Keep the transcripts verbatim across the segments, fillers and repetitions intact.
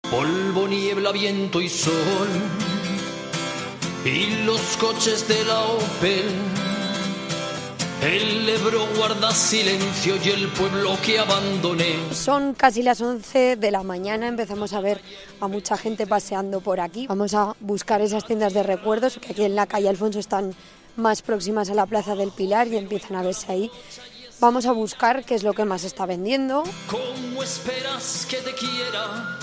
Polvo, niebla, viento y sol, y los coches de la Opel. El Ebro guarda silencio y el pueblo que abandoné. Son casi las once de la mañana, empezamos a ver a mucha gente paseando por aquí. Vamos a buscar esas tiendas de recuerdos que aquí en la calle Alfonso están más próximas a la Plaza del Pilar y empiezan a verse ahí. Vamos a buscar qué es lo que más está vendiendo. ¿Cómo esperas que te quiera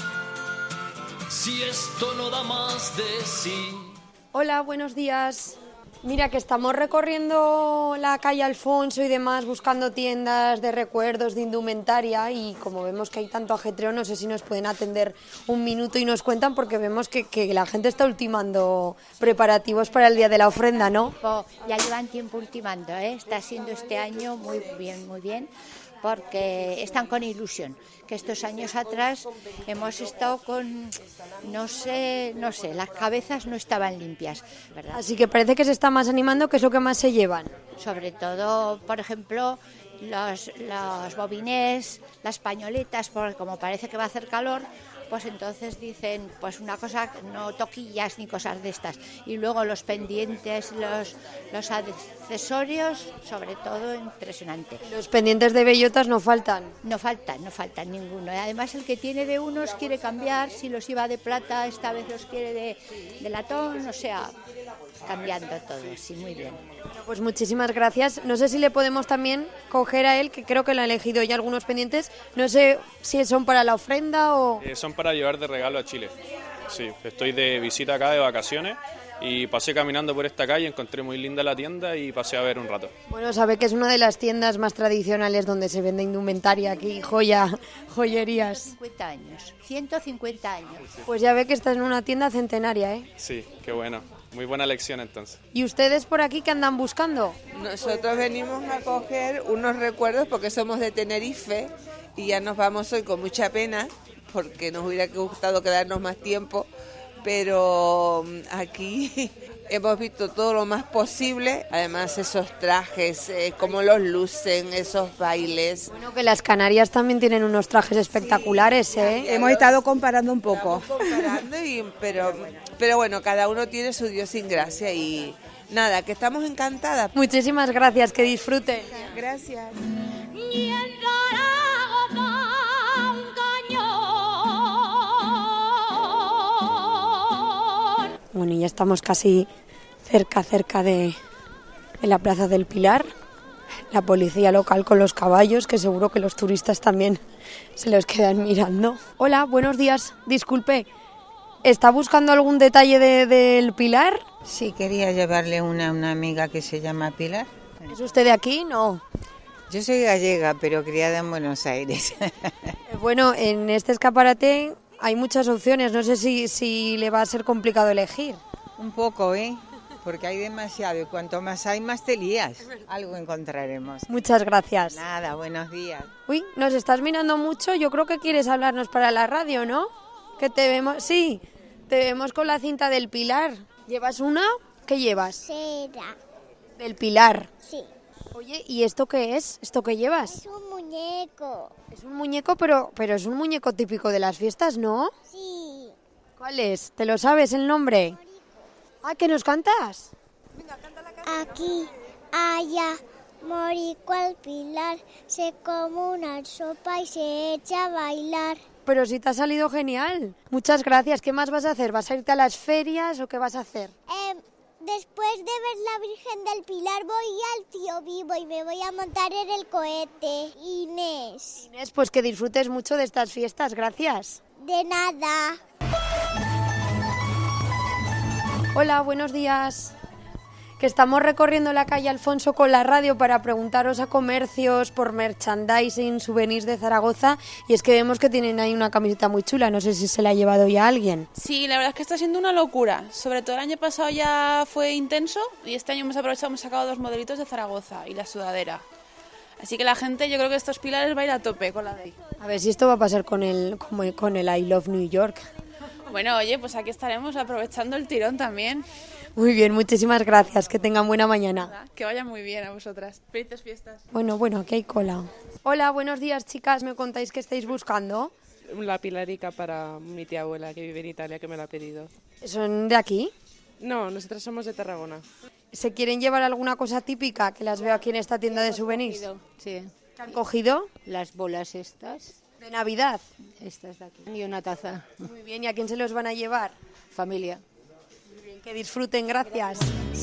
si esto no da más de sí? Hola, buenos días. Mira que estamos recorriendo la calle Alfonso y demás buscando tiendas de recuerdos, de indumentaria, y como vemos que hay tanto ajetreo, no sé si nos pueden atender un minuto y nos cuentan, porque vemos que, que la gente está ultimando preparativos para el día de la ofrenda, ¿no? Ya llevan tiempo ultimando, ¿eh? Está siendo este año muy bien, muy bien, porque están con ilusión, que estos años atrás hemos estado con, no sé, no sé, las cabezas no estaban limpias, ¿verdad? Así que parece que se está más animando. ¿Qué es lo que más se llevan? Sobre todo, por ejemplo, los, los bobinés, las pañoletas, porque como parece que va a hacer calor, pues entonces dicen, pues una cosa, no toquillas ni cosas de estas. Y luego los pendientes, los, los accesorios, sobre todo impresionante. Los pendientes de bellotas no faltan. No faltan, no faltan ninguno. Además, el que tiene de unos quiere cambiar, si los iba de plata, esta vez los quiere de, de latón, o sea, cambiando todo, sí, muy bien. Bueno, pues muchísimas gracias. No sé si le podemos también coger a él, que creo que lo ha elegido ya algunos pendientes. No sé si son para la ofrenda o... Eh, son para llevar de regalo a Chile. Sí, estoy de visita acá de vacaciones y pasé caminando por esta calle, encontré muy linda la tienda y pasé a ver un rato. Bueno, sabe que es una de las tiendas más tradicionales donde se vende indumentaria aquí, joya, joyerías. cincuenta años, ciento cincuenta años. Pues ya ve que está en una tienda centenaria, ¿eh? Sí, qué bueno. Muy buena lección entonces. ¿Y ustedes por aquí qué andan buscando? Nosotros venimos a coger unos recuerdos porque somos de Tenerife y ya nos vamos hoy con mucha pena porque nos hubiera gustado quedarnos más tiempo, pero aquí hemos visto todo lo más posible, además esos trajes, eh, cómo los lucen, esos bailes. Bueno, que las Canarias también tienen unos trajes espectaculares, sí, ¿eh? Hemos estado comparando un poco. Comparando y, pero, pero bueno, cada uno tiene su idiosincrasia y nada, que estamos encantadas. Muchísimas gracias, que disfruten. Gracias. Bueno, y ya estamos casi cerca, cerca de, de la Plaza del Pilar. La policía local con los caballos, que seguro que los turistas también se los quedan mirando. Hola, buenos días. Disculpe, ¿está buscando algún detalle de, del Pilar? Sí, quería llevarle una a una amiga que se llama Pilar. ¿Es usted de aquí? No. Yo soy gallega, pero criada en Buenos Aires. Bueno, en este escaparate hay muchas opciones. No sé si, si le va a ser complicado elegir. Un poco, ¿eh? Porque hay demasiado y cuanto más hay, más te lías. Algo encontraremos. Muchas gracias. Nada, buenos días. Uy, nos estás mirando mucho. Yo creo que quieres hablarnos para la radio, ¿no? Que te vemos... Sí, te vemos con la cinta del Pilar. ¿Llevas una? ¿Qué llevas? Cera. Del Pilar. Sí. Oye, ¿y esto qué es? ¿Esto qué llevas? Es un muñeco. Es un muñeco, pero, pero es un muñeco típico de las fiestas, ¿no? Sí. ¿Cuál es? ¿Te lo sabes el nombre? Ah, ¿que nos cantas? Venga, cántala, cántala. Aquí, allá, morico al Pilar, se come una sopa y se echa a bailar. Pero si te ha salido genial. Muchas gracias. ¿Qué más vas a hacer? ¿Vas a irte a las ferias o qué vas a hacer? Eh, después de ver la Virgen del Pilar voy al Tío Vivo y me voy a montar en el cohete. Inés. Inés, pues que disfrutes mucho de estas fiestas. Gracias. De nada. Hola, buenos días. Que estamos recorriendo la calle Alfonso con la radio para preguntaros a comercios por merchandising, souvenirs de Zaragoza, y es que vemos que tienen ahí una camiseta muy chula, no sé si se la ha llevado ya alguien. Sí, la verdad es que está siendo una locura, sobre todo el año pasado ya fue intenso y este año hemos aprovechado, hemos sacado dos modelitos de Zaragoza y la sudadera. Así que la gente, yo creo que estos pilares va a ir a tope con la ley. A ver si esto va a pasar con el, como con el I Love New York. Bueno, oye, pues aquí estaremos aprovechando el tirón también. Muy bien, muchísimas gracias. Que tengan buena mañana. Que vaya muy bien a vosotras. Felices fiestas. Bueno, bueno, aquí hay cola. Hola, buenos días, chicas. ¿Me contáis qué estáis buscando? la pilarica para mi tía abuela que vive en Italia, que me la ha pedido. ¿Son de aquí? No, nosotros somos de Tarragona. ¿Se quieren llevar alguna cosa típica que las veo aquí en esta tienda de souvenirs? Sí. ¿Qué han cogido? Las bolas estas. ¿De Navidad? Estas de aquí. Y una taza. Muy bien, ¿y a quién se los van a llevar? Familia. Muy bien, que disfruten, gracias.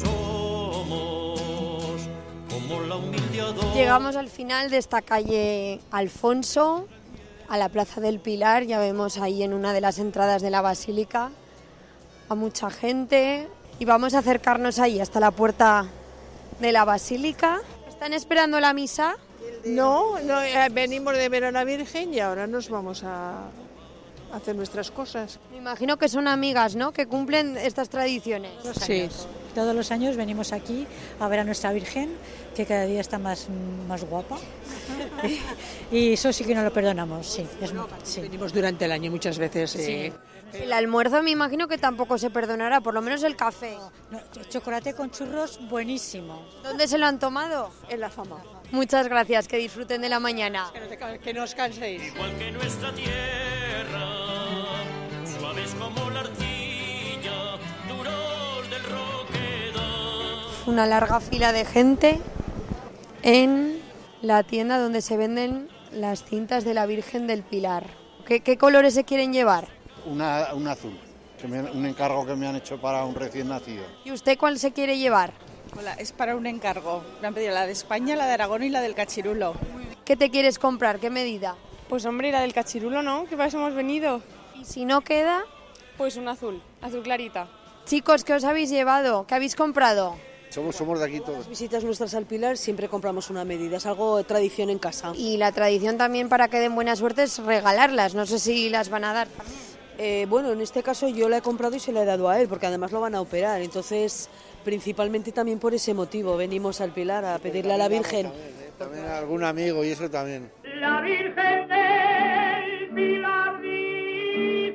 Somos como la humilde ador- Llegamos al final de esta calle Alfonso, a la Plaza del Pilar. Ya vemos ahí en una de las entradas de la Basílica a mucha gente. Y vamos a acercarnos ahí hasta la puerta de la Basílica. ¿Están esperando la misa? No, no eh, venimos de ver a la Virgen y ahora nos vamos a hacer nuestras cosas. Me imagino que son amigas, ¿no?, que cumplen estas tradiciones. Sí. Todos los años venimos aquí a ver a nuestra Virgen, que cada día está más, más guapa. Y eso sí que no lo perdonamos, sí. Es, sí. Venimos durante el año muchas veces. Eh. El almuerzo me imagino que tampoco se perdonará, por lo menos el café. No, chocolate con churros, buenísimo. ¿Dónde se lo han tomado? En la Fama. Muchas gracias, que disfruten de la mañana. Que no, te, que no os canséis. Igual que nuestra tierra, suaves como la arcilla, duros del roquedal. Una larga fila de gente en la tienda donde se venden las cintas de la Virgen del Pilar. ¿Qué, qué colores se quieren llevar? Una, un azul, que me, un encargo que me han hecho para un recién nacido. ¿Y usted cuál se quiere llevar? Hola, es para un encargo. Me han pedido la de España, la de Aragón y la del cachirulo. ¿Qué te quieres comprar? ¿Qué medida? Pues hombre, ¿y la del cachirulo no? ¿Qué para eso hemos venido? ¿Y si no queda? Pues un azul, azul clarita. Chicos, ¿qué os habéis llevado? ¿Qué habéis comprado? Somos, somos de aquí todos. Las visitas nuestras al Pilar siempre compramos una medida, es algo de tradición en casa. Y la tradición también para que den buena suerte es regalarlas, no sé si las van a dar también. Eh, bueno, en este caso yo la he comprado y se la he dado a él, porque además lo van a operar, entonces principalmente también por ese motivo venimos al Pilar a pedirle a la Virgen. También, ¿eh? También a algún amigo y eso también. La Virgen del Pilar vive.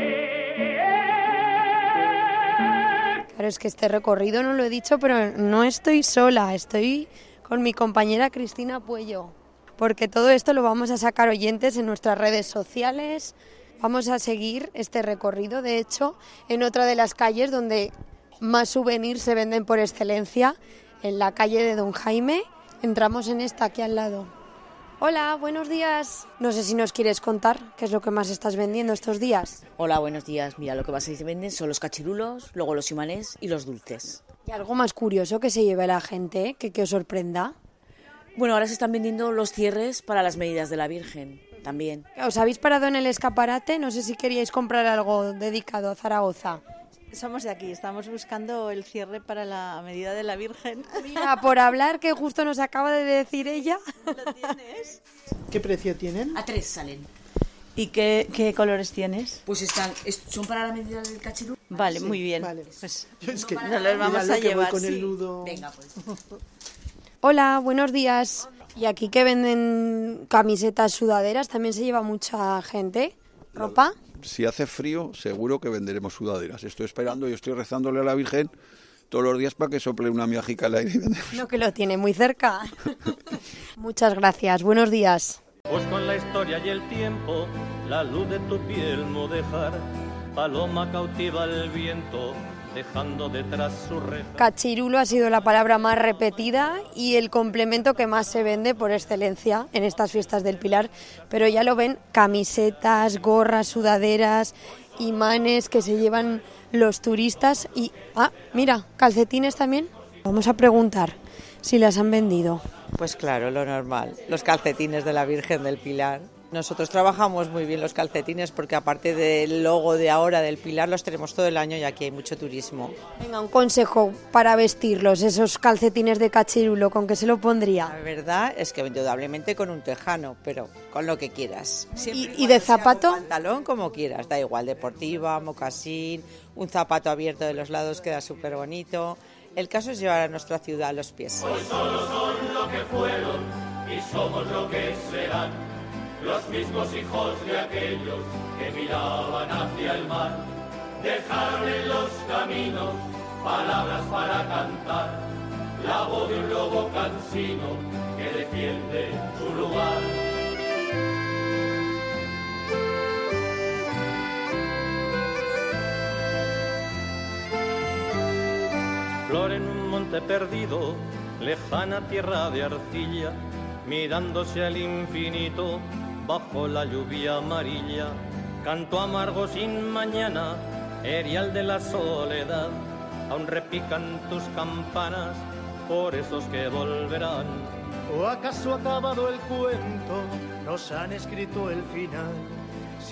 Claro, es que este recorrido no lo he dicho, pero no estoy sola, estoy con mi compañera Cristina Puello, porque todo esto lo vamos a sacar oyentes en nuestras redes sociales. Vamos a seguir este recorrido, de hecho, en otra de las calles donde más souvenirs se venden por excelencia, en la calle de Don Jaime. Entramos en esta aquí al lado. Hola, buenos días. No sé si nos quieres contar qué es lo que más estás vendiendo estos días. Hola, buenos días. Mira, lo que más se venden son los cachirulos, luego los imanes y los dulces. ¿Y algo más curioso que se lleve la gente, que, que os sorprenda? Bueno, ahora se están vendiendo los cierres para las medidas de la Virgen, también. ¿Os habéis parado en el escaparate? No sé si queríais comprar algo dedicado a Zaragoza. Somos de aquí, estamos buscando el cierre para la medida de la Virgen. Mira, por hablar, que justo nos acaba de decir ella. ¿Lo tienes? ¿Qué precio tienen? A tres salen. ¿Y qué, qué colores tienes? Pues están, es- son para la medida del cachirulo. Vale, Sí, muy bien. vale. Pues Yo es que nos los vamos míralo a que voy llevar. con el sí. nudo. Venga, pues. Hola, buenos días. Y aquí que venden camisetas, sudaderas, también se lleva mucha gente. ¿Ropa? Si hace frío, seguro que venderemos sudaderas. Estoy esperando y estoy rezándole a la Virgen todos los días para que sople una miajica al aire y vendemos. No, que lo tiene muy cerca. Muchas gracias, buenos días. Pues con la historia y el tiempo, la luz de tu piel no dejar. Paloma cautiva el viento, dejando detrás su reja. Cachirulo ha sido la palabra más repetida y el complemento que más se vende por excelencia en estas fiestas del Pilar. Pero ya lo ven, camisetas, gorras, sudaderas, imanes que se llevan los turistas y... Ah, mira, calcetines también. Vamos a preguntar si las han vendido. Pues claro, lo normal, los calcetines de la Virgen del Pilar. Nosotros trabajamos muy bien los calcetines porque aparte del logo de ahora del Pilar los tenemos todo el año y aquí hay mucho turismo. Venga, un consejo para vestirlos, esos calcetines de cachirulo, ¿con qué se lo pondría? La verdad es que indudablemente con un tejano, pero con lo que quieras. ¿Y, y de zapato? Pantalón como quieras, da igual, deportiva, mocasín, un zapato abierto de los lados queda súper bonito. El caso es llevar a nuestra ciudad a los pies. Hoy solo son lo que fueron y somos lo que serán, los mismos hijos de aquellos que miraban hacia el mar. Dejaron en los caminos palabras para cantar, la voz de un lobo cansino que defiende su lugar. flor en un monte perdido, lejana tierra de arcilla, mirándose al infinito bajo la lluvia amarilla. Canto amargo sin mañana, erial de la soledad, aún repican tus campanas por esos que volverán. ¿O acaso acabado el cuento, nos han escrito el final?